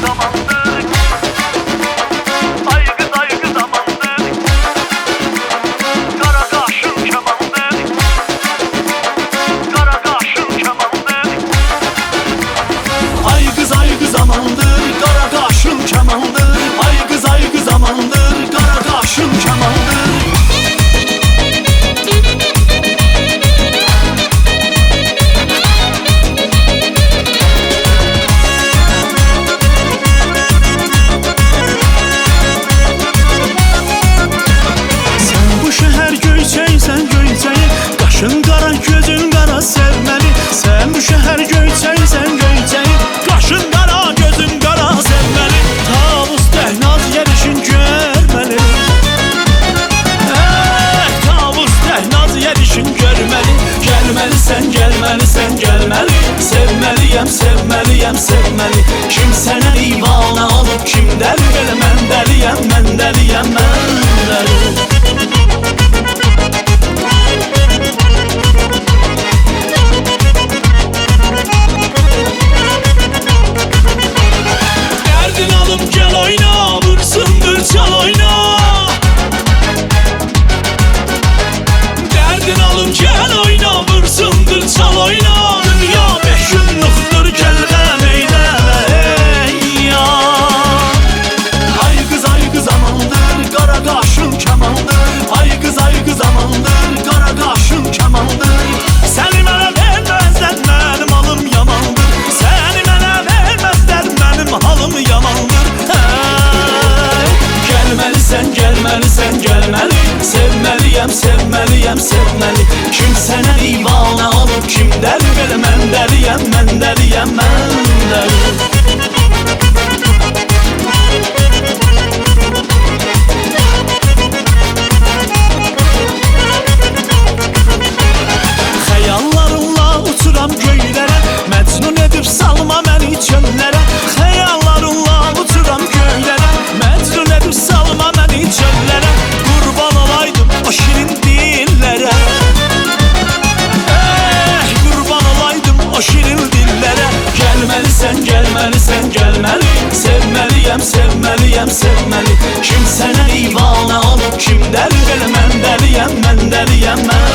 zamandır. Ay kız zamandır. Kara kaşın kemandır. Kara kaşın kemandır. Ay kız zamandır, kara kaşın kemandır. Ay kız zamandır, kara kaşın kemandır. Qaşın qara, gözün qara sevməli. Sən bu şəhər göyçəysən göyçəyi. Qaşın qara, gözün qara sevməli. Tavus dəhnaz yerişin görməli. Tavus dəhnaz yerişin görməli. Gəlməlisən, gəlməlisən, gəlməli. Sevməliyəm, sevməliyəm, sevməli. Kim sənə divanə olub, kim dəli? Belə mən dəliyəm, mən dəliyəm, mən dəli. Gel oyna, vursundur çal oyna. Derdin alım gel oyna, vursundur çal oyna. Dünya 5 günlükdür, gel qəm eyləmə ey ya. Ay kız zamandır, qara qaşın kemandır. Ay kız zamandır, qara qaşın kemandır. Səni mənə verməzlər, mənim halım yamandır. Səni mənə verməzlər, mənim halım yamandır. Gəlməlisən, gəlməlisən, gəlməli. Sevməliyəm, sevməliyəm, sevməli. Kim sənə divanə olub, kim dəli? Belə mən dəliyəm, mən dəliyəm, mən dəli. Xəyallarımla uçuram göylərə. Məcnun edib salma məni çöllərə. Xəyallarımla uçuram göylərə. Məcnun edib salma məni çöllərə. Qurban olaydım o şirin dillərə. Qurban olaydım o şirin dillərə. Gəlməlisən, gəlməlisən, gəlməli. Sevməliyəm, sevməliyəm, sevməli. Kim sənə divanə olub, kim dəli? Belə mən dəliyəm, mən dəliyəm, mən